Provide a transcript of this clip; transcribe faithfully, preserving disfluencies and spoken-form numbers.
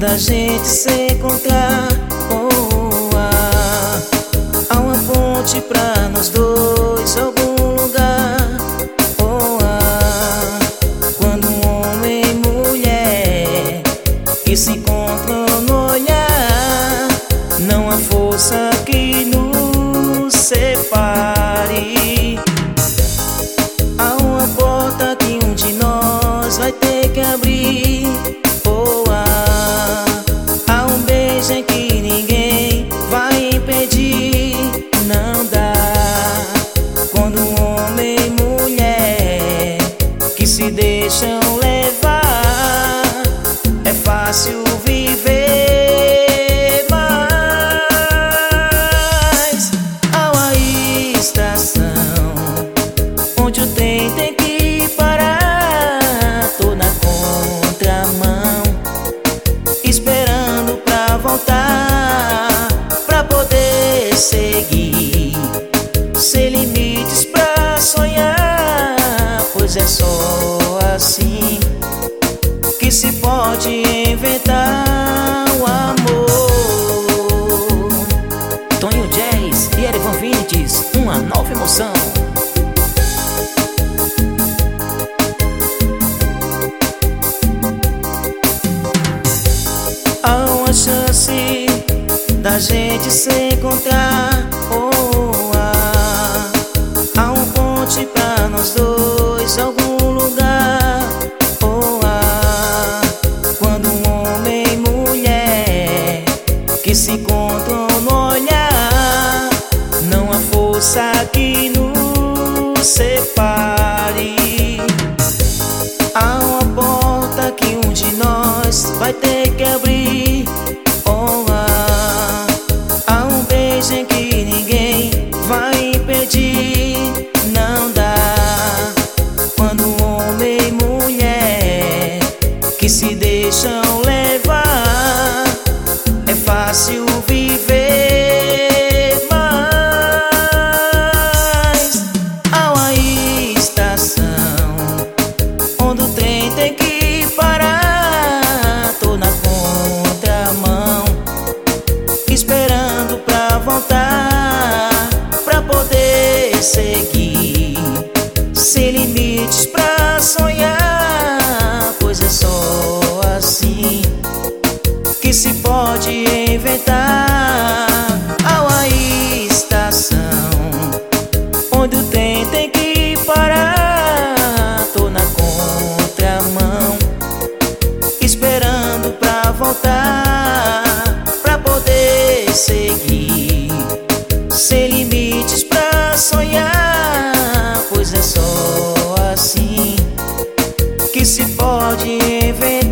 da gente se encontrar. Oh, ah, há uma ponte pra nós dois, algum lugar. Oh, ah, quando um homem e mulher que se encontram no olhar, não há força que nos separe. Há uma porta que um de nós vai ter que abrir. Oh, ah, há um beijo em que ninguém vai impedir. Não dá. Quando um homem e mulher que se deixam levar, é fácil viver, mas há uma estação onde o trem tem que parar. Tô na contramão, esperando pra voltar, pra poder seguir, sem limites pra sonhar. Pois é só assim que se pode inventar o amor. Tonho Jazz e Erivan Vinicius, uma nova emoção. Há uma chance da gente se encontrar. Oh, ah, há um ponte pra nós dois, algum lugar. Oh, ah, quando um homem e mulher que se encontram no olhar, não há força que nos separe. Há uma porta que um de nós vai ter que abrir. Oh, ah, há um beijo em que ninguém vai impedir. Não dá. Quando um homem e mulher que se deixam levar, é fácil viver, mas há uma estação onde o trem tem que parar. Tô na contramão, esperando pra voltar, pra poder seguir, sem limites pra sonhar. Pois é só assim que se pode inventar. Há uma estação onde o trem tem que parar. Tô na contramão, esperando pra voltar, pra poder seguir, sem limites pra sonhar. Pois é só assim que se pode inventar.